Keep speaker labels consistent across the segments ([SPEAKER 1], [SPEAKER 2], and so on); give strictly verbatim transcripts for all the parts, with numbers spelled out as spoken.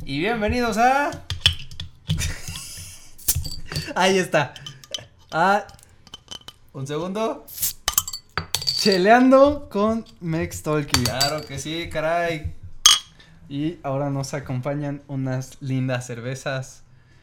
[SPEAKER 1] Y bienvenidos a...
[SPEAKER 2] Ahí está. Ah,
[SPEAKER 1] Un segundo.
[SPEAKER 2] Cheleando con Mextalki.
[SPEAKER 1] Claro que sí, caray.
[SPEAKER 2] Y ahora nos acompañan unas lindas cervezas.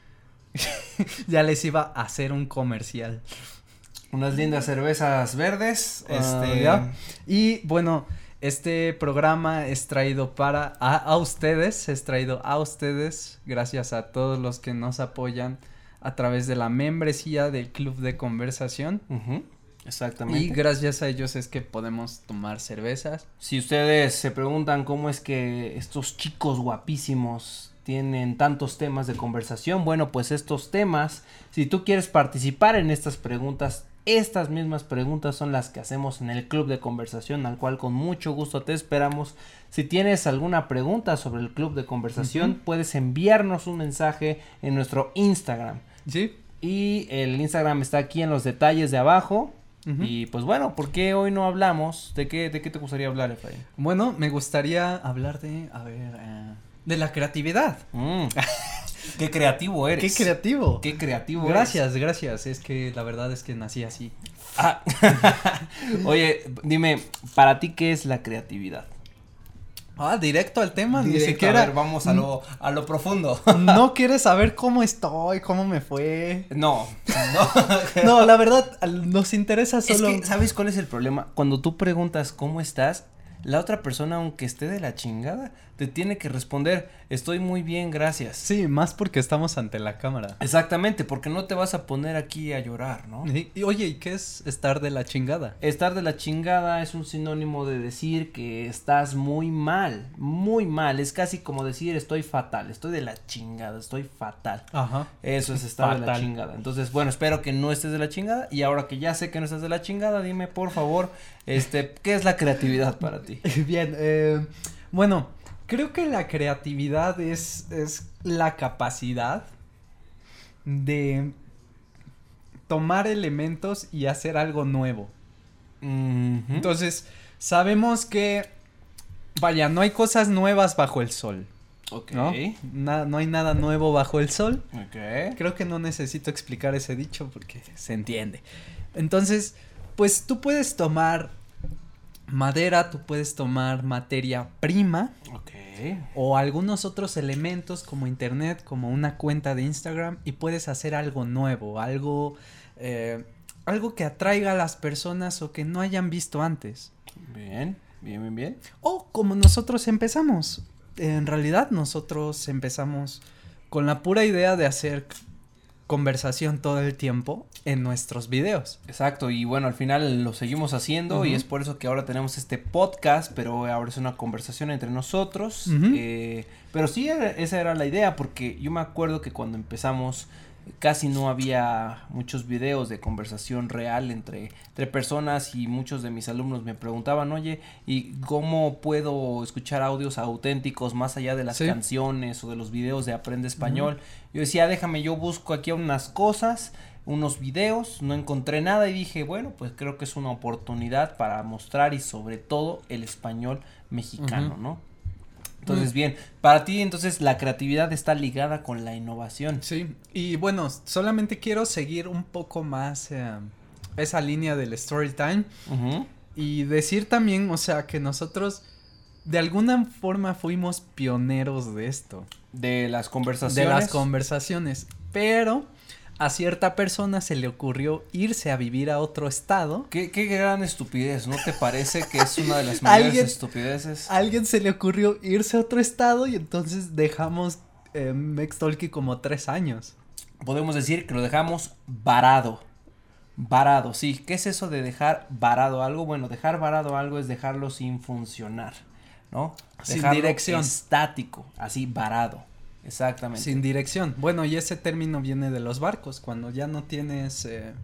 [SPEAKER 2] Ya les iba a hacer un comercial.
[SPEAKER 1] Unas lindas cervezas verdes.
[SPEAKER 2] Ah,
[SPEAKER 1] este.
[SPEAKER 2] ¿ya? Y bueno, este programa es traído para a, a ustedes, es traído a ustedes gracias a todos los que nos apoyan a través de la membresía del Club de Conversación.
[SPEAKER 1] Uh-huh. Exactamente.
[SPEAKER 2] Y gracias a ellos es que podemos tomar cervezas.
[SPEAKER 1] Si ustedes se preguntan cómo es que estos chicos guapísimos tienen tantos temas de conversación, bueno, pues estos temas, si tú quieres participar en estas preguntas, estas mismas preguntas son las que hacemos en el Club de Conversación, al cual con mucho gusto te esperamos. Si tienes alguna pregunta sobre el Club de Conversación, uh-huh. puedes enviarnos un mensaje en nuestro Instagram.
[SPEAKER 2] Sí.
[SPEAKER 1] Y el Instagram está aquí en los detalles de abajo. Uh-huh. Y pues bueno, ¿por qué hoy no hablamos? ¿De qué, de qué te gustaría hablar, Efraín?
[SPEAKER 2] Bueno, me gustaría hablar de, a ver, uh, de la creatividad.
[SPEAKER 1] Mm. Qué creativo eres.
[SPEAKER 2] Qué creativo.
[SPEAKER 1] Qué creativo
[SPEAKER 2] Gracias,
[SPEAKER 1] eres.
[SPEAKER 2] gracias. Es que la verdad es que nací así.
[SPEAKER 1] Ah. Oye, dime, ¿para ti qué es la creatividad?
[SPEAKER 2] Ah, directo al tema,
[SPEAKER 1] Directo,
[SPEAKER 2] ni siquiera.
[SPEAKER 1] A ver, vamos a lo, a lo profundo.
[SPEAKER 2] ¿No quieres saber cómo estoy, cómo me fue?
[SPEAKER 1] No, no.
[SPEAKER 2] No, la verdad, nos interesa solo.
[SPEAKER 1] Es que, ¿sabes cuál es el problema? Cuando tú preguntas cómo estás, la otra persona, aunque esté de la chingada, te tiene que responder, estoy muy bien, gracias.
[SPEAKER 2] Sí, más porque estamos ante la cámara.
[SPEAKER 1] Exactamente, porque no te vas a poner aquí a llorar, ¿no?
[SPEAKER 2] Y, y oye, ¿y qué es estar de la chingada?
[SPEAKER 1] Estar de la chingada es un sinónimo de decir que estás muy mal, muy mal, es casi como decir estoy fatal, estoy de la chingada, estoy fatal.
[SPEAKER 2] Ajá.
[SPEAKER 1] Eso es estar
[SPEAKER 2] fatal.
[SPEAKER 1] de la chingada. Entonces, bueno, espero que no estés de la chingada y ahora que ya sé que no estás de la chingada, dime por favor, este, ¿qué es la creatividad para ti?
[SPEAKER 2] Bien, eh, bueno, creo que la creatividad es, es la capacidad de tomar elementos y hacer algo nuevo.
[SPEAKER 1] Uh-huh.
[SPEAKER 2] Entonces, sabemos que, vaya, no hay cosas nuevas bajo el sol.
[SPEAKER 1] Ok.
[SPEAKER 2] ¿No? Na- no hay nada nuevo bajo el sol.
[SPEAKER 1] Ok.
[SPEAKER 2] Creo que no necesito explicar ese dicho porque se entiende. Entonces, pues tú puedes tomar madera, tú puedes tomar materia prima.
[SPEAKER 1] Ok.
[SPEAKER 2] O algunos otros elementos como internet, como una cuenta de Instagram y puedes hacer algo nuevo, algo, eh, algo que atraiga a las personas o que no hayan visto antes.
[SPEAKER 1] Bien, bien, bien, bien.
[SPEAKER 2] O como nosotros empezamos. En realidad nosotros empezamos con la pura idea de hacer conversación todo el tiempo en nuestros videos.
[SPEAKER 1] Exacto, y bueno, al final lo seguimos haciendo uh-huh. y es por eso que ahora tenemos este podcast, pero ahora es una conversación entre nosotros. Uh-huh. eh, pero sí, esa era la idea, porque yo me acuerdo que cuando empezamos casi no había muchos videos de conversación real entre, entre personas y muchos de mis alumnos me preguntaban, oye, ¿y cómo puedo escuchar audios auténticos más allá de las sí. canciones o de los videos de Aprende Español? Uh-huh. Yo decía, déjame, yo busco aquí unas cosas, unos videos, no encontré nada y dije, bueno, pues creo que es una oportunidad para mostrar y sobre todo el español mexicano, uh-huh. ¿no? Entonces, bien, para ti entonces la creatividad está ligada con la innovación.
[SPEAKER 2] Sí, y bueno, solamente quiero seguir un poco más eh, esa línea del story time uh-huh. y decir también, o sea, que nosotros de alguna forma fuimos pioneros de esto.
[SPEAKER 1] De las conversaciones.
[SPEAKER 2] De las conversaciones, pero a cierta persona se le ocurrió irse a vivir a otro estado.
[SPEAKER 1] Qué, qué gran estupidez, ¿no te parece que es una de las mayores
[SPEAKER 2] ¿Alguien,
[SPEAKER 1] estupideces?
[SPEAKER 2] A alguien se le ocurrió irse a otro estado y entonces dejamos eh, Mextalki como tres años.
[SPEAKER 1] Podemos decir que lo dejamos varado. Varado, sí. ¿Qué es eso de dejar varado algo? Bueno, dejar varado algo es dejarlo sin funcionar, ¿no?
[SPEAKER 2] Sin
[SPEAKER 1] dejarlo
[SPEAKER 2] dirección.
[SPEAKER 1] Estático, así varado. Exactamente.
[SPEAKER 2] Sin dirección. Bueno, y ese término viene de los barcos, cuando ya no tienes, eh,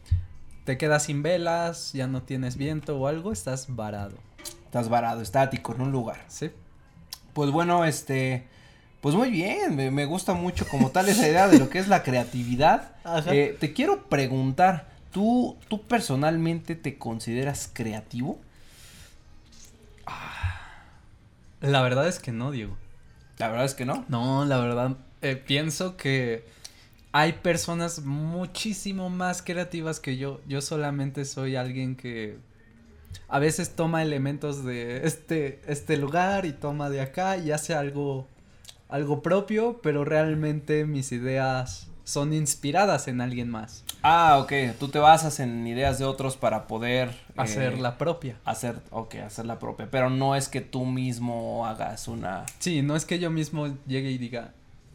[SPEAKER 2] te quedas sin velas, ya no tienes viento o algo, estás varado.
[SPEAKER 1] Estás varado, estático, en un lugar.
[SPEAKER 2] Sí.
[SPEAKER 1] Pues bueno, este, pues muy bien, me, me gusta mucho como tal esa idea de lo que es la creatividad.
[SPEAKER 2] Ajá.
[SPEAKER 1] Eh, te quiero preguntar, ¿tú, tú personalmente te consideras creativo?
[SPEAKER 2] La verdad es que no, Diego.
[SPEAKER 1] La verdad es que no.
[SPEAKER 2] No, la verdad, eh, pienso que hay personas muchísimo más creativas que yo. Yo solamente soy alguien que a veces toma elementos de este, este lugar y toma de acá y hace algo, algo propio, pero realmente mis ideas son inspiradas en alguien más.
[SPEAKER 1] Ah, ok, tú te basas en ideas de otros para poder
[SPEAKER 2] Hacer
[SPEAKER 1] eh,
[SPEAKER 2] la propia.
[SPEAKER 1] Hacer, ok, hacer la propia, pero no es que tú mismo hagas una...
[SPEAKER 2] Sí, no es que yo mismo llegue y diga,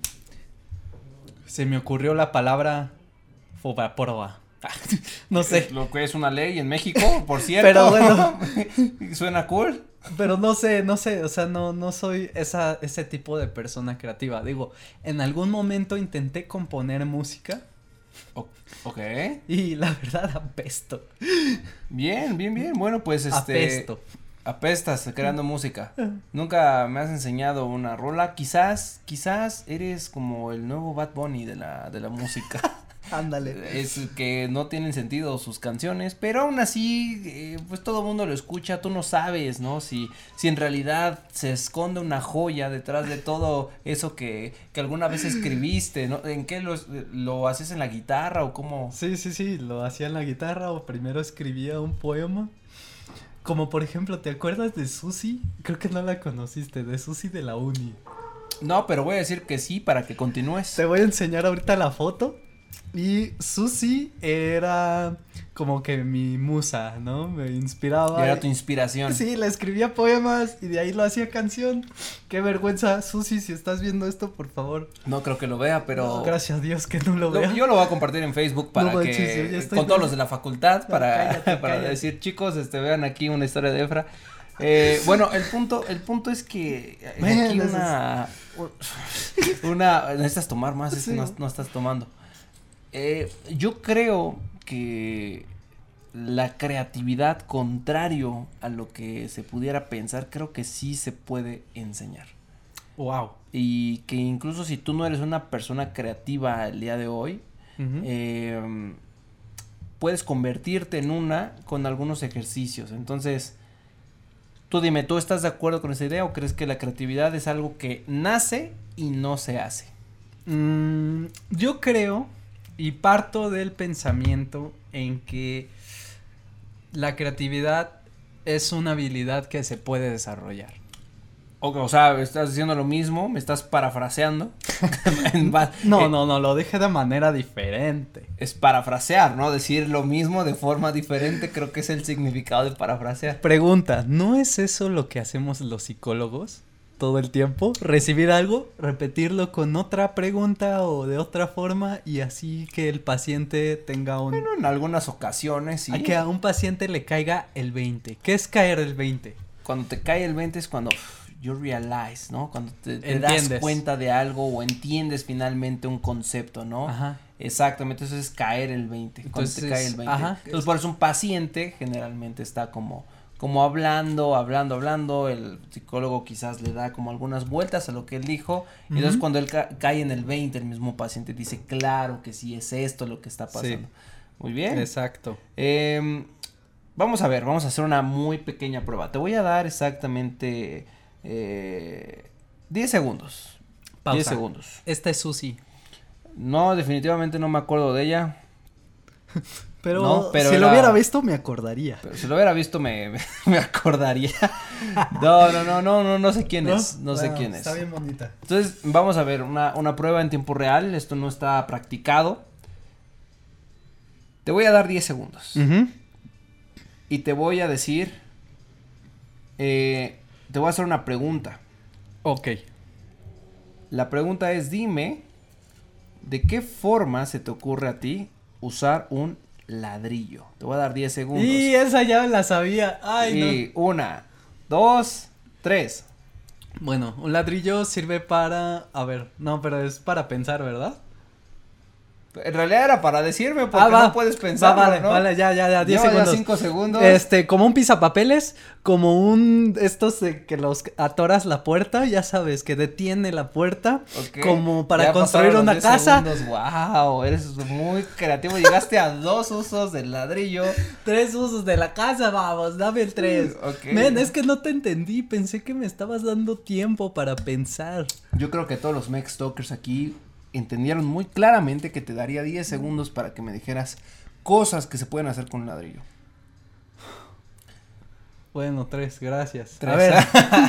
[SPEAKER 2] se me ocurrió la palabra fobaproa. No sé.
[SPEAKER 1] Lo que es una ley en México, por cierto.
[SPEAKER 2] Pero bueno.
[SPEAKER 1] Suena cool.
[SPEAKER 2] Pero no sé, no sé, o sea, no, no soy esa, ese tipo de persona creativa. Digo, en algún momento intenté componer música.
[SPEAKER 1] O- ok.
[SPEAKER 2] Y la verdad apesto.
[SPEAKER 1] Bien, bien, bien. Bueno, pues este.
[SPEAKER 2] Apesto.
[SPEAKER 1] Apestas creando música. Nunca me has enseñado una rola. Quizás, quizás eres como el nuevo Bad Bunny de la, de la música.
[SPEAKER 2] Ándale.
[SPEAKER 1] Es que no tienen sentido sus canciones, pero aún así, eh, pues todo el mundo lo escucha, tú no sabes, ¿no? Si, si en realidad se esconde una joya detrás de todo eso que, que alguna vez escribiste, ¿no? ¿En qué lo, lo haces en la guitarra o cómo?
[SPEAKER 2] Sí, sí, sí, lo hacía en la guitarra o primero escribía un poema. Como por ejemplo, ¿te acuerdas de Susi? Creo que no la conociste, de Susi de la uni.
[SPEAKER 1] No, pero voy a decir que sí para que continúes.
[SPEAKER 2] Te voy a enseñar ahorita la foto. Y Susi era como que mi musa, ¿no? Me inspiraba.
[SPEAKER 1] Era tu inspiración.
[SPEAKER 2] Sí, le escribía poemas y de ahí lo hacía canción. Qué vergüenza, Susi, si estás viendo esto, por favor.
[SPEAKER 1] No creo que lo vea, pero.
[SPEAKER 2] No, gracias a Dios que no lo,
[SPEAKER 1] lo
[SPEAKER 2] vea.
[SPEAKER 1] Yo lo voy a compartir en Facebook para
[SPEAKER 2] no,
[SPEAKER 1] que.
[SPEAKER 2] manches, yo ya estoy
[SPEAKER 1] con todos
[SPEAKER 2] muy...
[SPEAKER 1] los de la facultad
[SPEAKER 2] No,
[SPEAKER 1] para,
[SPEAKER 2] cállate,
[SPEAKER 1] para
[SPEAKER 2] cállate.
[SPEAKER 1] decir, chicos, este, vean aquí una historia de Efra. Eh, bueno, el punto, el punto es que
[SPEAKER 2] Bueno,
[SPEAKER 1] aquí
[SPEAKER 2] eso
[SPEAKER 1] una, una, necesitas tomar más, es que
[SPEAKER 2] Sí.
[SPEAKER 1] no, no estás tomando. Eh, yo creo que la creatividad, contrario a lo que se pudiera pensar, creo que sí se puede enseñar.
[SPEAKER 2] Wow.
[SPEAKER 1] Y que incluso si tú no eres una persona creativa el día de hoy,
[SPEAKER 2] Uh-huh.
[SPEAKER 1] eh, puedes convertirte en una con algunos ejercicios. Entonces, tú dime, ¿tú estás de acuerdo con esa idea o crees que la creatividad es algo que nace y no se hace?
[SPEAKER 2] Mm, yo creo y parto del pensamiento en que la creatividad es una habilidad que se puede desarrollar.
[SPEAKER 1] O, o sea, estás diciendo lo mismo, me estás parafraseando.
[SPEAKER 2] No,
[SPEAKER 1] eh,
[SPEAKER 2] no, no, lo dije de manera diferente.
[SPEAKER 1] Es parafrasear, ¿no? Decir lo mismo de forma diferente, creo que es el significado de parafrasear.
[SPEAKER 2] Pregunta, ¿no es eso lo que hacemos los psicólogos todo el tiempo? Recibir algo, repetirlo con otra pregunta o de otra forma y así que el paciente tenga un...
[SPEAKER 1] Bueno, en algunas ocasiones sí.
[SPEAKER 2] A que a un paciente le caiga el veinte. ¿Qué es caer el veinte?
[SPEAKER 1] Cuando te cae el veinte es cuando you realize, ¿no? Cuando te, te das
[SPEAKER 2] Entiendes.
[SPEAKER 1] cuenta de algo o entiendes finalmente un concepto, ¿no?
[SPEAKER 2] Ajá.
[SPEAKER 1] Exactamente, eso es caer el veinte. Cuando
[SPEAKER 2] Entonces,
[SPEAKER 1] te cae el veinte.
[SPEAKER 2] ajá.
[SPEAKER 1] Entonces, por eso un paciente generalmente está como, como hablando, hablando, hablando. El psicólogo quizás le da como algunas vueltas a lo que él dijo. Y
[SPEAKER 2] Ujú.
[SPEAKER 1] entonces cuando él ca- cae en el veinte, el mismo paciente dice, claro que sí, es esto lo que está pasando.
[SPEAKER 2] Sí.
[SPEAKER 1] Muy bien.
[SPEAKER 2] Exacto.
[SPEAKER 1] Eh, vamos a ver, vamos a hacer una muy pequeña prueba. Te voy a dar exactamente eh, diez segundos.
[SPEAKER 2] Pausa.
[SPEAKER 1] diez segundos.
[SPEAKER 2] Esta es Susi.
[SPEAKER 1] No, definitivamente no me acuerdo de ella.
[SPEAKER 2] Pero,
[SPEAKER 1] No, pero
[SPEAKER 2] si
[SPEAKER 1] era-
[SPEAKER 2] lo hubiera visto me acordaría.
[SPEAKER 1] Pero si lo hubiera visto me, me, me acordaría. No, no, no, no, no, no sé quién es. No sé
[SPEAKER 2] Bueno,
[SPEAKER 1] quién es.
[SPEAKER 2] Está bien bonita.
[SPEAKER 1] Entonces, vamos a ver una, una prueba en tiempo real. Esto no está practicado. Te voy a dar diez segundos.
[SPEAKER 2] Ujú.
[SPEAKER 1] Y te voy a decir. Eh, te voy a hacer una pregunta.
[SPEAKER 2] Ok.
[SPEAKER 1] La pregunta es: dime, ¿de qué forma se te ocurre a ti usar un ladrillo? Te voy a dar diez segundos.
[SPEAKER 2] Y esa ya la sabía. Ay,
[SPEAKER 1] Y una, dos, tres.
[SPEAKER 2] no. Bueno, un ladrillo sirve para... A ver, no, pero es para pensar, ¿verdad?
[SPEAKER 1] En realidad era para decirme porque
[SPEAKER 2] ah, va,
[SPEAKER 1] no puedes pensar,
[SPEAKER 2] va, vale,
[SPEAKER 1] ¿no?
[SPEAKER 2] Vale, ya, ya, ya, diez
[SPEAKER 1] Lleva
[SPEAKER 2] segundos.
[SPEAKER 1] Ya cinco segundos.
[SPEAKER 2] Este, como un pisapapeles, como un, estos de que los atoras la puerta, ya sabes, que detiene la puerta, okay. Como para ya construir una casa.
[SPEAKER 1] Wow, eres muy creativo, llegaste a dos usos del ladrillo.
[SPEAKER 2] Tres usos de la casa, vamos, dame el tres. Okay. Men, es que no te entendí, pensé que me estabas dando tiempo para pensar.
[SPEAKER 1] Yo creo que todos los Mech Stalkers aquí entendieron muy claramente que te daría diez segundos para que me dijeras cosas que se pueden hacer con un ladrillo.
[SPEAKER 2] Bueno, tres, gracias.
[SPEAKER 1] Tres.
[SPEAKER 2] A ver,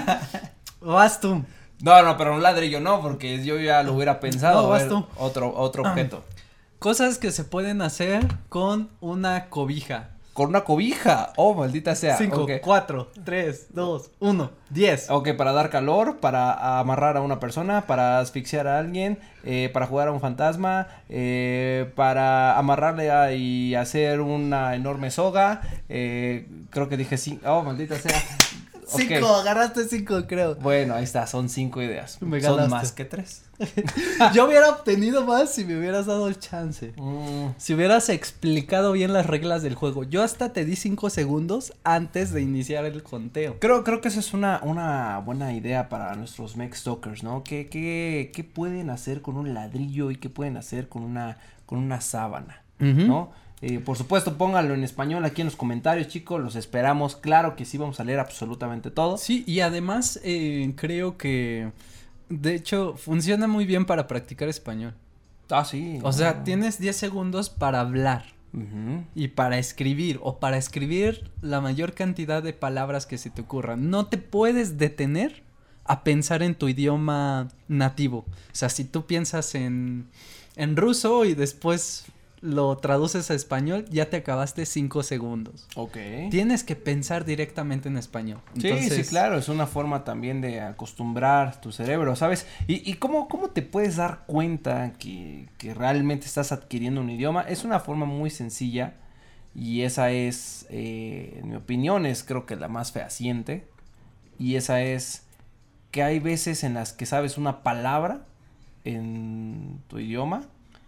[SPEAKER 2] vas tú.
[SPEAKER 1] No, no, pero un ladrillo no, porque yo ya lo hubiera pensado.
[SPEAKER 2] No,
[SPEAKER 1] vas
[SPEAKER 2] ver, tú.
[SPEAKER 1] Otro, otro objeto.
[SPEAKER 2] Cosas que se pueden hacer con una cobija.
[SPEAKER 1] Con una cobija. Oh, maldita sea.
[SPEAKER 2] Cinco, okay. cuatro, tres, dos, uno, diez.
[SPEAKER 1] Ok, para dar calor, para amarrar a una persona, para asfixiar a alguien, eh, para jugar a un fantasma, eh, para amarrarle a, y hacer una enorme soga. Eh, creo que dije cinco. Oh, maldita sea.
[SPEAKER 2] Cinco, okay. Agarraste cinco, creo.
[SPEAKER 1] Bueno, ahí está, son cinco ideas.
[SPEAKER 2] Me
[SPEAKER 1] son más que tres.
[SPEAKER 2] Yo hubiera obtenido más si me hubieras dado el chance. Mm. Si hubieras explicado bien las reglas del juego. Yo hasta te di cinco segundos antes de iniciar el conteo.
[SPEAKER 1] Creo, creo que esa es una, una buena idea para nuestros Mech Stalkers, ¿no? ¿Qué, qué, qué pueden hacer con un ladrillo y qué pueden hacer con una, con una sábana, uh-huh. ¿no? Eh, por supuesto, pónganlo en español aquí en los comentarios, chicos, los esperamos, claro que sí, vamos a leer absolutamente todo.
[SPEAKER 2] Sí, y además eh, creo que, de hecho, funciona muy bien para practicar español.
[SPEAKER 1] Ah, sí.
[SPEAKER 2] O sea, tienes diez segundos para hablar uh-huh. y para escribir, o para escribir la mayor cantidad de palabras que se te ocurran. No te puedes detener a pensar en tu idioma nativo. O sea, si tú piensas en, en ruso y después lo traduces a español, ya te acabaste cinco segundos.
[SPEAKER 1] Ok.
[SPEAKER 2] Tienes que pensar directamente en español.
[SPEAKER 1] Entonces, sí, sí, claro, es una forma también de acostumbrar tu cerebro, ¿sabes? Y, y cómo, cómo te puedes dar cuenta que, que realmente estás adquiriendo un idioma. Es una forma muy sencilla y esa es, eh, en mi opinión, es creo que la más fehaciente. Y esa es que hay veces en las que sabes una palabra en tu idioma,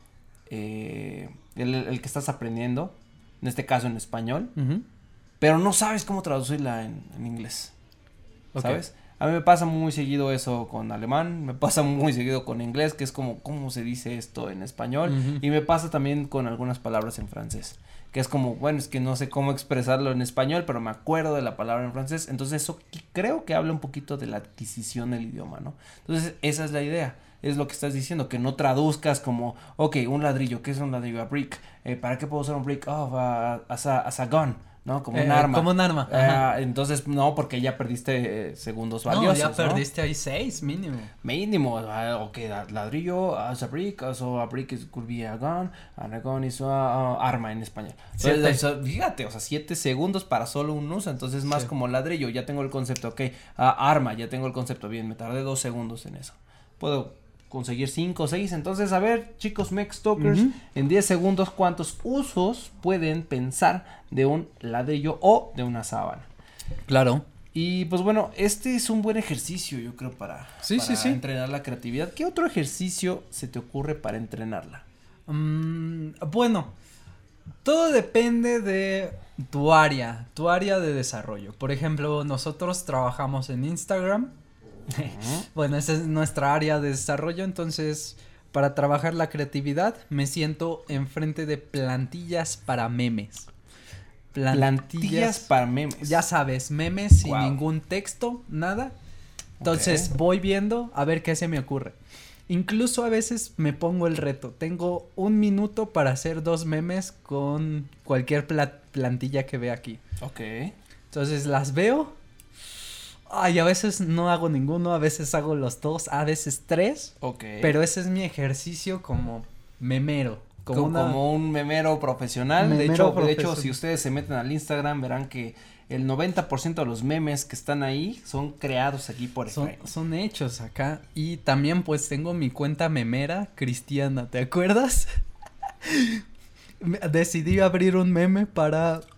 [SPEAKER 1] Eh, el, el que estás aprendiendo, en este caso en español, uh-huh. pero no sabes cómo traducirla en, en inglés, okay. ¿sabes? A mí me pasa muy seguido eso con alemán, me pasa muy seguido con inglés, que es como, ¿cómo se dice esto en español? Uh-huh. Y me pasa también con algunas palabras en francés, que es como, bueno, es que no sé cómo expresarlo en español, pero me acuerdo de la palabra en francés, entonces eso creo que habla un poquito de la adquisición del idioma, ¿no? Entonces, esa es la idea. Es lo que estás diciendo, que no traduzcas como, ok, un ladrillo, ¿qué es un ladrillo? A brick, eh, ¿para qué puedo usar un brick? Oh, uh, as, a, as a gun, ¿no? Como eh, un arma.
[SPEAKER 2] Como un arma.
[SPEAKER 1] Uh, entonces, no, porque ya perdiste eh, segundos valiosos,
[SPEAKER 2] no, ya perdiste ¿no? ahí seis, mínimo.
[SPEAKER 1] Mínimo, uh, ok, ladrillo, as a brick, so a brick is, could be a gun, and a gun is a uh, arma en español. Entonces, so, fíjate, o sea, siete segundos para solo un uso, entonces más sí. como ladrillo, ya tengo el concepto, ok, uh, arma, ya tengo el concepto, bien, me tardé dos segundos en eso. Puedo conseguir cinco o seis, entonces a ver chicos Mech Stalkers, uh-huh. en diez segundos cuántos usos pueden pensar de un ladrillo o de una sábana.
[SPEAKER 2] Claro.
[SPEAKER 1] Y pues bueno, este es un buen ejercicio yo creo para,
[SPEAKER 2] sí,
[SPEAKER 1] para
[SPEAKER 2] sí, sí.
[SPEAKER 1] entrenar la creatividad. ¿Qué otro ejercicio se te ocurre para entrenarla?
[SPEAKER 2] Um, bueno, todo depende de tu área, tu área de desarrollo. Por ejemplo, nosotros trabajamos en Instagram. Uh-huh. Bueno, esa es nuestra área de desarrollo, entonces para trabajar la creatividad me siento enfrente de plantillas para memes.
[SPEAKER 1] Plantillas, plantillas para memes.
[SPEAKER 2] Ya sabes, memes sin wow. ningún texto, nada. Entonces okay. voy viendo a ver qué se me ocurre. Incluso a veces me pongo el reto. Tengo un minuto para hacer dos memes con cualquier pla- plantilla que vea aquí.
[SPEAKER 1] Ok.
[SPEAKER 2] Entonces las veo. Ay, a veces no hago ninguno, a veces hago los dos, a veces tres.
[SPEAKER 1] Ok.
[SPEAKER 2] Pero ese es mi ejercicio como memero.
[SPEAKER 1] Como, como, una... como un memero profesional. Memero de hecho, profesional. De hecho, si ustedes se meten al Instagram, verán que el noventa por ciento de los memes que están ahí son creados aquí por
[SPEAKER 2] son, son hechos acá. Y también pues tengo mi cuenta memera cristiana, ¿te acuerdas? Decidí abrir un meme para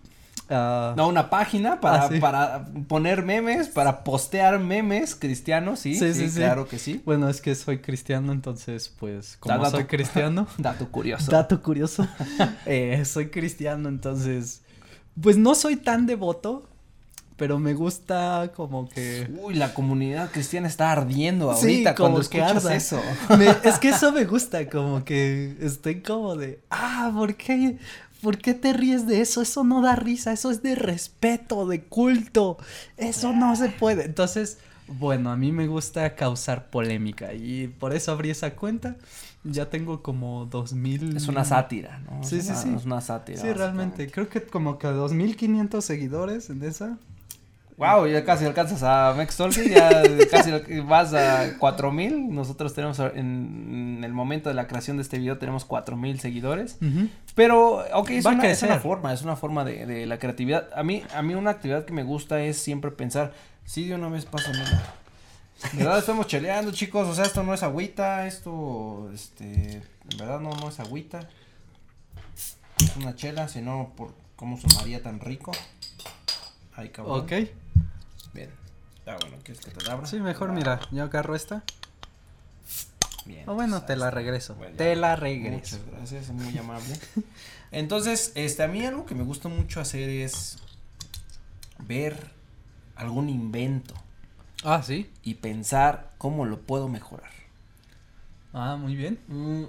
[SPEAKER 2] Uh,
[SPEAKER 1] no, una página para,
[SPEAKER 2] ah, sí.
[SPEAKER 1] para poner memes, para postear memes cristianos, ¿sí?
[SPEAKER 2] Sí,
[SPEAKER 1] Sí,
[SPEAKER 2] sí,
[SPEAKER 1] claro
[SPEAKER 2] sí.
[SPEAKER 1] que sí.
[SPEAKER 2] Bueno, es que soy cristiano, entonces, pues, como
[SPEAKER 1] Dato-
[SPEAKER 2] soy cristiano.
[SPEAKER 1] Dato curioso.
[SPEAKER 2] Dato curioso. eh, soy cristiano, entonces, pues no soy tan devoto, pero me gusta como que...
[SPEAKER 1] Uy, la comunidad cristiana está ardiendo
[SPEAKER 2] Sí,
[SPEAKER 1] ahorita
[SPEAKER 2] como
[SPEAKER 1] cuando
[SPEAKER 2] que
[SPEAKER 1] escuchas
[SPEAKER 2] arda.
[SPEAKER 1] eso.
[SPEAKER 2] Me- es que eso me gusta, como que estoy como de, ah, ¿por qué, ¿por qué te ríes de eso? Eso no da risa, eso es de respeto, de culto, eso no se puede. Entonces, bueno, a mí me gusta causar polémica y por eso abrí esa cuenta. Ya tengo como dos mil.
[SPEAKER 1] Es una sátira, ¿no?
[SPEAKER 2] Sí,
[SPEAKER 1] es
[SPEAKER 2] sí,
[SPEAKER 1] una,
[SPEAKER 2] sí.
[SPEAKER 1] Es una sátira.
[SPEAKER 2] Sí, realmente, creo que como que dos mil quinientos seguidores en esa.
[SPEAKER 1] Wow, ya casi alcanzas a Mextalking, ya casi vas a cuatro mil. Nosotros tenemos en, en el momento de la creación de este video tenemos cuatro mil seguidores.
[SPEAKER 2] Uh-huh.
[SPEAKER 1] Pero, ok, es
[SPEAKER 2] Va a
[SPEAKER 1] una, es una
[SPEAKER 2] crecer.
[SPEAKER 1] forma, es una forma de, de la creatividad. A mí, a mí una actividad que me gusta es siempre pensar, sí, de una vez pásamela. De verdad estamos cheleando, chicos, o sea, esto no es agüita, esto, este, en verdad no, no es agüita. Es una chela, si no, por cómo sonaría tan rico. Ay, cabrón.
[SPEAKER 2] Ok.
[SPEAKER 1] Bien. Ah, bueno, ¿quieres que te la abra?
[SPEAKER 2] Sí, mejor
[SPEAKER 1] Ah,
[SPEAKER 2] mira, yo agarro esta.
[SPEAKER 1] Bien.
[SPEAKER 2] O bueno,
[SPEAKER 1] pues,
[SPEAKER 2] te
[SPEAKER 1] ahí
[SPEAKER 2] la
[SPEAKER 1] está.
[SPEAKER 2] regreso.
[SPEAKER 1] Bueno,
[SPEAKER 2] te la
[SPEAKER 1] Muchas
[SPEAKER 2] regreso.
[SPEAKER 1] gracias, es muy amable. Entonces, este, a mí algo que me gusta mucho hacer es ver algún invento
[SPEAKER 2] Ah, sí.
[SPEAKER 1] y pensar cómo lo puedo mejorar.
[SPEAKER 2] Ah, muy bien.
[SPEAKER 1] Mm,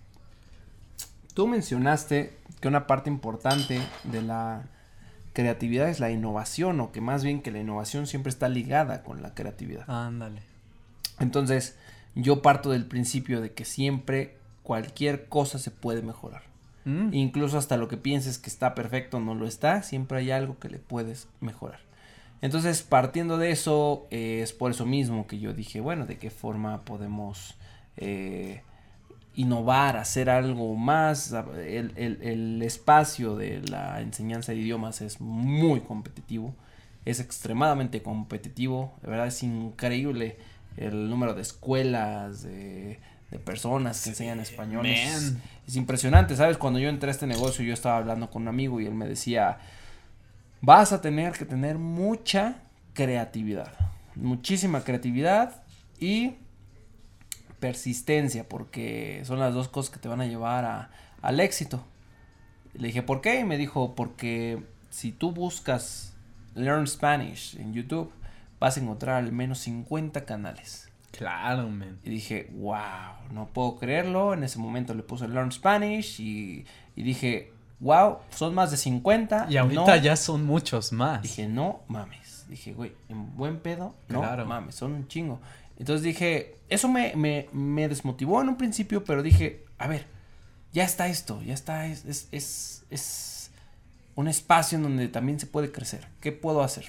[SPEAKER 1] Tú mencionaste que una parte importante de la creatividad es la innovación, o que más bien que la innovación siempre está ligada con la creatividad.
[SPEAKER 2] Ándale.
[SPEAKER 1] Entonces, yo parto del principio de que siempre cualquier cosa se puede mejorar.
[SPEAKER 2] Mm.
[SPEAKER 1] Incluso hasta lo que pienses que está perfecto no lo está, siempre hay algo que le puedes mejorar. Entonces, partiendo de eso, eh, es por eso mismo que yo dije, bueno, ¿de qué forma podemos eh, innovar, hacer algo más? El, el, el espacio de la enseñanza de idiomas es muy competitivo, es extremadamente competitivo, de verdad es increíble el número de escuelas, de, de personas que sí, enseñan español. Es, es impresionante, ¿sabes? Cuando yo entré a este negocio, yo estaba hablando con un amigo y él me decía, vas a tener que tener mucha creatividad, muchísima creatividad y persistencia, porque son las dos cosas que te van a llevar a, al éxito. Le dije, ¿por qué? Y me dijo, porque si tú buscas Learn Spanish en YouTube, vas a encontrar al menos cincuenta canales.
[SPEAKER 2] Claro, man.
[SPEAKER 1] Y dije, wow, no puedo creerlo. En ese momento le puse Learn Spanish y, y dije, wow, son más de cincuenta.
[SPEAKER 2] Y ahorita
[SPEAKER 1] no.
[SPEAKER 2] ya son muchos más.
[SPEAKER 1] Dije, no mames. Dije, güey, en buen pedo, no
[SPEAKER 2] Claro.
[SPEAKER 1] mames, son un chingo. Entonces dije, eso me, me, me desmotivó en un principio, pero dije, a ver, ya está esto, ya está, es, es, es, es un espacio en donde también se puede crecer. ¿Qué puedo hacer?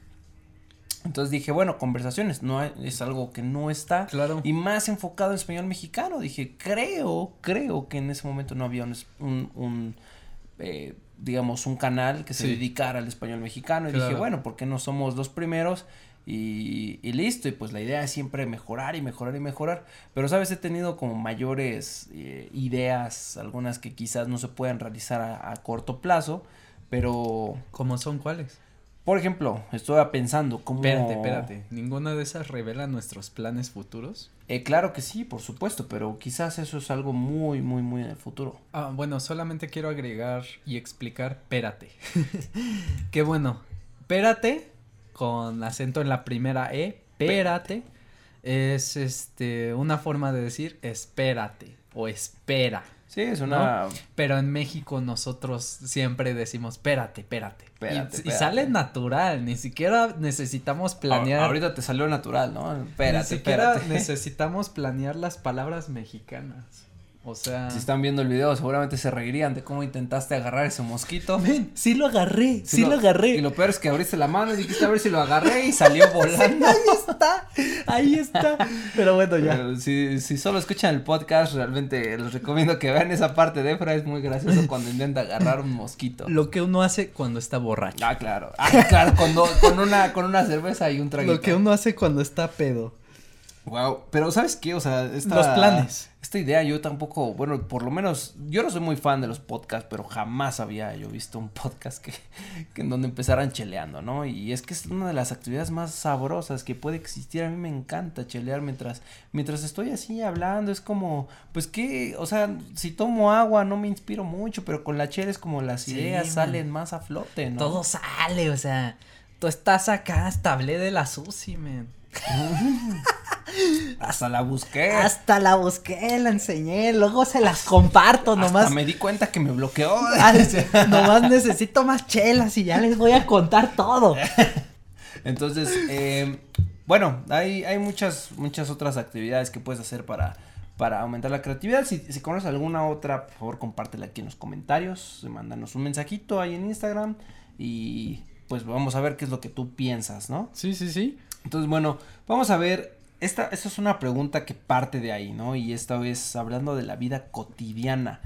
[SPEAKER 1] Entonces dije, bueno, conversaciones, no hay, es algo que no está.
[SPEAKER 2] Claro.
[SPEAKER 1] Y más enfocado en español mexicano. Dije, creo, creo que en ese momento no había un, un, un eh, digamos, un canal que se
[SPEAKER 2] Sí.
[SPEAKER 1] dedicara al español mexicano. Y
[SPEAKER 2] Claro.
[SPEAKER 1] dije, bueno, ¿por qué no somos los primeros? Y, y listo, y pues la idea es siempre mejorar y mejorar y mejorar. Pero, ¿sabes? He tenido como mayores eh, ideas, algunas que quizás no se puedan realizar a, a corto plazo, pero...
[SPEAKER 2] ¿Cómo son cuáles?
[SPEAKER 1] Por ejemplo, estaba pensando cómo...
[SPEAKER 2] Espérate, espérate. ¿Ninguna de esas revela nuestros planes futuros?
[SPEAKER 1] Eh, claro que sí, por supuesto, pero quizás eso es algo muy, muy, muy en el futuro.
[SPEAKER 2] Ah, bueno, solamente quiero agregar y explicar pérate. Que bueno, pérate, con acento en la primera E, pérate, es este una forma de decir espérate o espera.
[SPEAKER 1] Sí, es una...
[SPEAKER 2] ¿No? Pero en México nosotros siempre decimos espérate, espérate.
[SPEAKER 1] Espérate,
[SPEAKER 2] y,
[SPEAKER 1] espérate.
[SPEAKER 2] y sale natural, ni siquiera necesitamos planear.
[SPEAKER 1] A- ahorita te salió natural, ¿no? Espérate,
[SPEAKER 2] ni siquiera
[SPEAKER 1] espérate.
[SPEAKER 2] necesitamos planear las palabras mexicanas. O sea.
[SPEAKER 1] Si están viendo el video, seguramente se reirían de cómo intentaste agarrar ese mosquito.
[SPEAKER 2] Ven, sí lo agarré, sí,
[SPEAKER 1] Sí
[SPEAKER 2] lo, agarré.
[SPEAKER 1] Y lo peor es que abriste la mano y dijiste a ver si lo agarré y salió volando.
[SPEAKER 2] Ahí está, ahí está. Pero bueno, ya.
[SPEAKER 1] Pero si, si solo escuchan el podcast, realmente les recomiendo que vean esa parte de Efra, es muy gracioso cuando intenta agarrar un mosquito.
[SPEAKER 2] Lo que uno hace cuando está borracho.
[SPEAKER 1] Ah, claro. Ah, claro, cuando, con una, con una cerveza y un traguito.
[SPEAKER 2] Lo que uno hace cuando está pedo.
[SPEAKER 1] Wow, pero ¿sabes qué? O sea, esta,
[SPEAKER 2] los planes.
[SPEAKER 1] Esta idea yo tampoco, bueno, por lo menos, yo no soy muy fan de los podcasts, pero jamás había yo visto un podcast que, que en donde empezaran cheleando, ¿no? Y es que es una de las actividades más sabrosas que puede existir. A mí me encanta chelear mientras, mientras estoy así hablando. Es como, pues que, o sea, si tomo agua no me inspiro mucho, pero con la chela es como las sí, ideas man. salen más a flote, ¿no?
[SPEAKER 2] Todo sale, o sea, tú estás acá, hasta hablé de la Susi, man.
[SPEAKER 1] Hasta la busqué.
[SPEAKER 2] Hasta la busqué, la enseñé, luego se las comparto nomás.
[SPEAKER 1] Hasta me di cuenta que me bloqueó.
[SPEAKER 2] Nomás necesito más chelas y ya les voy a contar todo.
[SPEAKER 1] Entonces, eh, bueno, hay, hay muchas, muchas otras actividades que puedes hacer para, para aumentar la creatividad. Si, si conoces alguna otra, por favor, compártela aquí en los comentarios, mándanos un mensajito ahí en Instagram y pues vamos a ver qué es lo que tú piensas, ¿no?
[SPEAKER 2] Sí, sí, sí.
[SPEAKER 1] Entonces, bueno, vamos a ver, esta, esta es una pregunta que parte de ahí, ¿no? Y esta vez hablando de la vida cotidiana.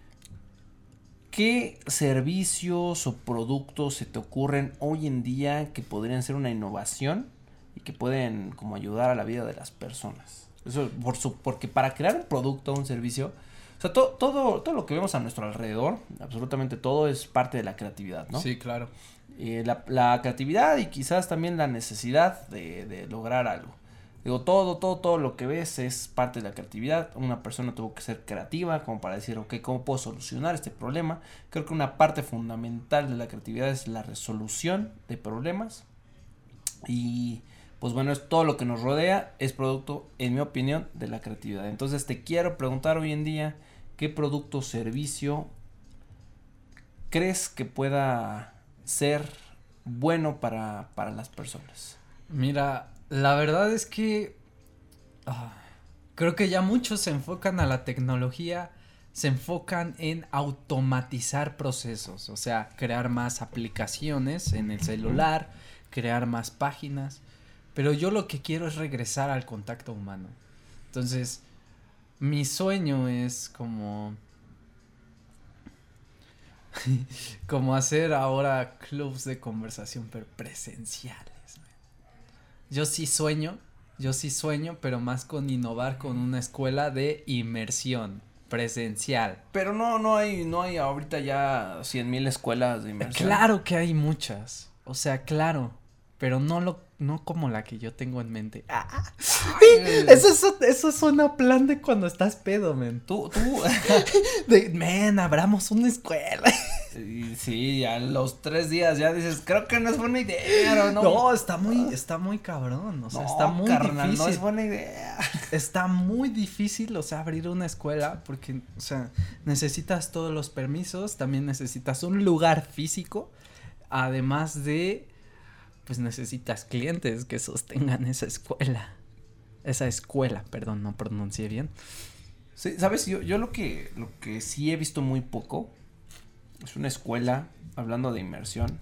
[SPEAKER 1] ¿Qué servicios o productos se te ocurren hoy en día que podrían ser una innovación y que pueden como ayudar a la vida de las personas? Eso por su, porque para crear un producto o un servicio, o sea, to, todo, todo lo que vemos a nuestro alrededor, absolutamente todo es parte de la creatividad, ¿no?
[SPEAKER 2] Sí, claro.
[SPEAKER 1] Eh, la, la creatividad y quizás también la necesidad de, de lograr algo. Digo, todo, todo, todo lo que ves es parte de la creatividad. Una persona tuvo que ser creativa como para decir, ok, ¿cómo puedo solucionar este problema? Creo que una parte fundamental de la creatividad es la resolución de problemas. Y pues bueno, es todo lo que nos rodea, es producto, en mi opinión, de la creatividad. Entonces te quiero preguntar hoy en día, ¿qué producto o servicio crees que pueda ser bueno para, para las personas?
[SPEAKER 2] Mira, la verdad es que uh, creo que ya muchos se enfocan a la tecnología, se enfocan en automatizar procesos, o sea, crear más aplicaciones en el celular, crear más páginas, pero yo lo que quiero es regresar al contacto humano. Entonces, mi sueño es como como hacer ahora clubs de conversación pero presenciales. Yo sí sueño, yo sí sueño, pero más con innovar con una escuela de inmersión presencial.
[SPEAKER 1] Pero no, no hay, no hay ahorita ya cien mil escuelas de inmersión.
[SPEAKER 2] Claro que hay muchas, o sea, claro, pero no lo, no como la que yo tengo en mente. Ah, eso es, eso suena plan de cuando estás pedo, men.
[SPEAKER 1] Tú, tú.
[SPEAKER 2] de, men, abramos una escuela.
[SPEAKER 1] Sí, a los tres días ya dices, creo que no es buena idea, ¿no?
[SPEAKER 2] No, está muy, está muy cabrón, o sea, no, está muy
[SPEAKER 1] carnal,
[SPEAKER 2] difícil.
[SPEAKER 1] No es buena idea.
[SPEAKER 2] Está muy difícil, o sea, abrir una escuela porque, o sea, necesitas todos los permisos, también necesitas un lugar físico, además de, pues necesitas clientes que sostengan esa escuela, esa escuela, perdón, no pronuncié bien.
[SPEAKER 1] Sí, sabes, yo, yo lo que, lo que sí he visto muy poco es una escuela, hablando de inmersión,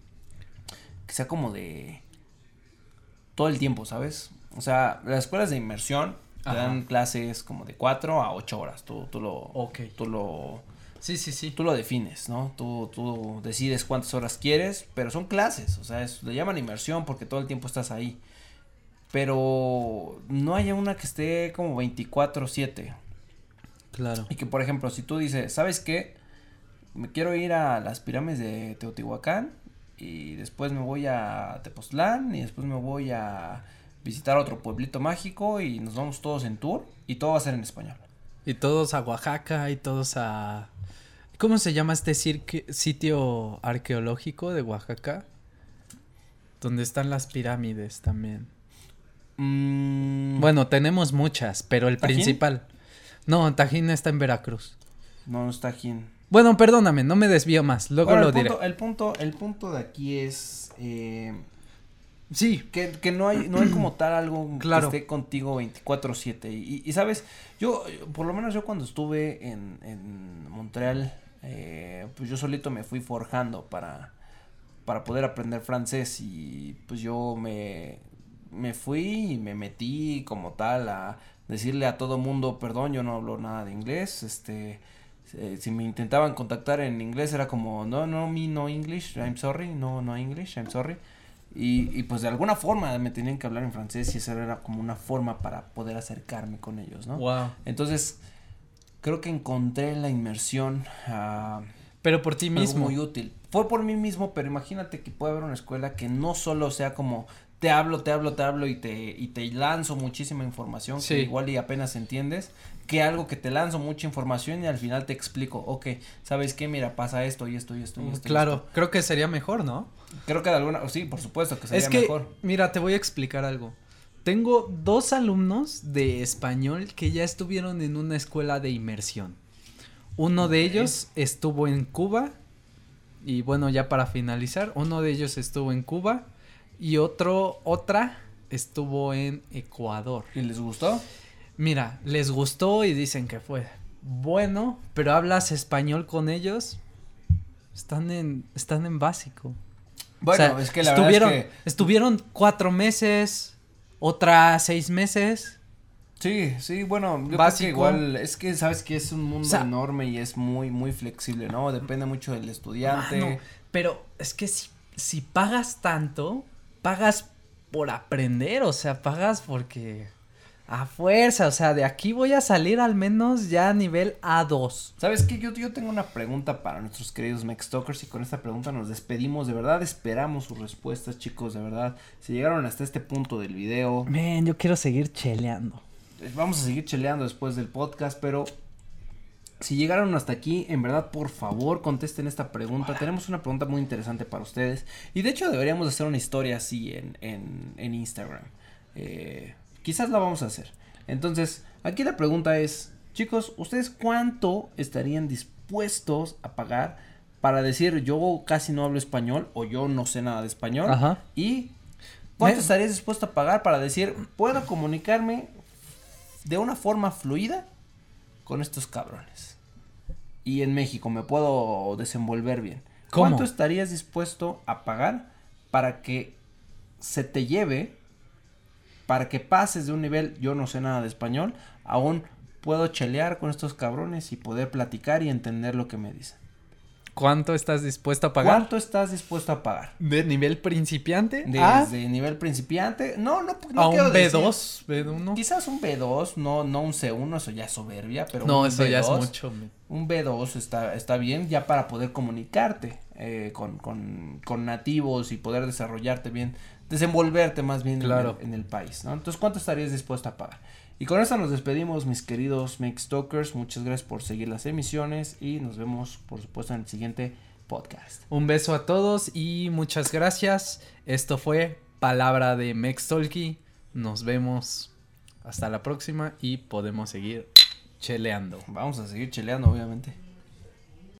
[SPEAKER 1] que sea como de todo el tiempo, ¿sabes? O sea, las escuelas de inmersión te dan clases como de cuatro a ocho horas, tú, tú lo,
[SPEAKER 2] okay.
[SPEAKER 1] tú lo,
[SPEAKER 2] sí, sí, sí,
[SPEAKER 1] tú lo defines, ¿no? Tú, tú decides cuántas horas quieres, pero son clases, o sea, es, le llaman inmersión porque todo el tiempo estás ahí, pero no hay una que esté como veinticuatro siete.
[SPEAKER 2] Claro.
[SPEAKER 1] Y que, por ejemplo, si tú dices, ¿sabes qué? Me quiero ir a las pirámides de Teotihuacán y después me voy a Tepoztlán y después me voy a visitar otro pueblito mágico y nos vamos todos en tour y todo va a ser en español.
[SPEAKER 2] Y todos a Oaxaca y todos a... ¿Cómo se llama este cirque, sitio arqueológico de Oaxaca? Donde están las pirámides también.
[SPEAKER 1] Mm.
[SPEAKER 2] Bueno, tenemos muchas, pero el
[SPEAKER 1] ¿Tajín?
[SPEAKER 2] Principal. No, Tajín está en Veracruz.
[SPEAKER 1] No, no está aquí en...
[SPEAKER 2] Bueno, perdóname, no me desvío más, luego
[SPEAKER 1] bueno,
[SPEAKER 2] lo
[SPEAKER 1] el
[SPEAKER 2] diré.
[SPEAKER 1] Punto, el punto, el punto de aquí es, eh,
[SPEAKER 2] sí,
[SPEAKER 1] que, que no hay, no hay como tal algo
[SPEAKER 2] claro.
[SPEAKER 1] que esté contigo veinticuatro siete y, y sabes, yo, por lo menos yo cuando estuve en, en Montreal, eh, pues yo solito me fui forjando para, para poder aprender francés y pues yo me, me fui y me metí como tal a decirle a todo mundo, perdón, yo no hablo nada de inglés, este... Eh, si me intentaban contactar en inglés era como no, no, me no English, I'm sorry, no, no English, I'm sorry. Y, y pues de alguna forma me tenían que hablar en francés y esa era como una forma para poder acercarme con ellos, ¿no?
[SPEAKER 2] Wow.
[SPEAKER 1] Entonces, creo que encontré la inmersión. Uh,
[SPEAKER 2] pero por ti mismo.
[SPEAKER 1] Muy útil. Fue por mí mismo, pero imagínate que puede haber una escuela que no solo sea como te hablo, te hablo, te hablo y te, y te lanzo muchísima información, sí. que igual y apenas entiendes, que algo que te lanzo mucha información y al final te explico, ok, ¿sabes qué? Mira, pasa esto y esto y esto y esto.
[SPEAKER 2] Claro,
[SPEAKER 1] y esto.
[SPEAKER 2] Creo que sería mejor, ¿no?
[SPEAKER 1] Creo que de alguna, sí, por supuesto que sería
[SPEAKER 2] es que,
[SPEAKER 1] mejor.
[SPEAKER 2] Mira, te voy a explicar algo. Tengo dos alumnos de español que ya estuvieron en una escuela de inmersión. Uno okay. de ellos estuvo en Cuba y bueno, ya para finalizar, uno de ellos estuvo en Cuba y otro, otra estuvo en Ecuador.
[SPEAKER 1] ¿Y les gustó?
[SPEAKER 2] Mira, les gustó y dicen que fue bueno, pero hablas español con ellos, están en, están en básico.
[SPEAKER 1] Bueno, o sea, es que la
[SPEAKER 2] estuvieron,
[SPEAKER 1] verdad es que...
[SPEAKER 2] estuvieron cuatro meses, otra seis meses.
[SPEAKER 1] Sí, sí, bueno, yo creo que igual, es que sabes que es un mundo o sea, enorme y es muy, muy flexible, ¿no? Depende mucho del estudiante.
[SPEAKER 2] Mano, pero es que si, si pagas tanto, pagas por aprender, o sea, pagas porque a fuerza, o sea, de aquí voy a salir al menos ya a nivel A dos.
[SPEAKER 1] ¿Sabes qué? Yo, yo tengo una pregunta para nuestros queridos Mextalkers y con esta pregunta nos despedimos, de verdad esperamos sus respuestas, chicos, de verdad, si llegaron hasta este punto del video.
[SPEAKER 2] Men, yo quiero seguir cheleando.
[SPEAKER 1] Vamos a seguir cheleando después del podcast, pero si llegaron hasta aquí, en verdad, por favor, contesten esta pregunta. Hola. Tenemos una pregunta muy interesante para ustedes. Y de hecho deberíamos hacer una historia así en, en, en Instagram. Eh, quizás la vamos a hacer. Entonces, aquí la pregunta es, chicos, ¿ustedes cuánto estarían dispuestos a pagar para decir yo casi no hablo español o yo no sé nada de español?
[SPEAKER 2] Ajá.
[SPEAKER 1] Y ¿cuánto
[SPEAKER 2] Me...
[SPEAKER 1] estarías dispuesto a pagar para decir puedo comunicarme de una forma fluida con estos cabrones? Y en México me puedo desenvolver bien.
[SPEAKER 2] ¿Cómo?
[SPEAKER 1] ¿Cuánto estarías dispuesto a pagar para que se te lleve, para que pases de un nivel yo no sé nada de español, a un puedo chelear con estos cabrones y poder platicar y entender lo que me dicen?
[SPEAKER 2] ¿Cuánto estás dispuesto a pagar?
[SPEAKER 1] ¿Cuánto estás dispuesto a pagar?
[SPEAKER 2] ¿De nivel principiante?
[SPEAKER 1] Desde
[SPEAKER 2] ¿A?
[SPEAKER 1] nivel principiante. No, no, no
[SPEAKER 2] ¿A
[SPEAKER 1] quiero
[SPEAKER 2] un B
[SPEAKER 1] decir,
[SPEAKER 2] dos? ¿B uno?
[SPEAKER 1] Quizás un B dos, no, no un C uno, eso ya es soberbia, pero
[SPEAKER 2] no,
[SPEAKER 1] un
[SPEAKER 2] eso
[SPEAKER 1] B dos,
[SPEAKER 2] ya es mucho. Man.
[SPEAKER 1] Un B dos está, está bien ya para poder comunicarte eh, con, con, con nativos y poder desarrollarte bien, desenvolverte más bien
[SPEAKER 2] claro.
[SPEAKER 1] en, el, en el país, ¿no? Entonces, ¿cuánto estarías dispuesto a pagar? Y con eso nos despedimos, mis queridos Mextalkers. Muchas gracias por seguir las emisiones y nos vemos, por supuesto, en el siguiente podcast.
[SPEAKER 2] Un beso a todos y muchas gracias. Esto fue Palabra de Mextalky. Nos vemos hasta la próxima y podemos seguir cheleando.
[SPEAKER 1] Vamos a seguir cheleando, obviamente.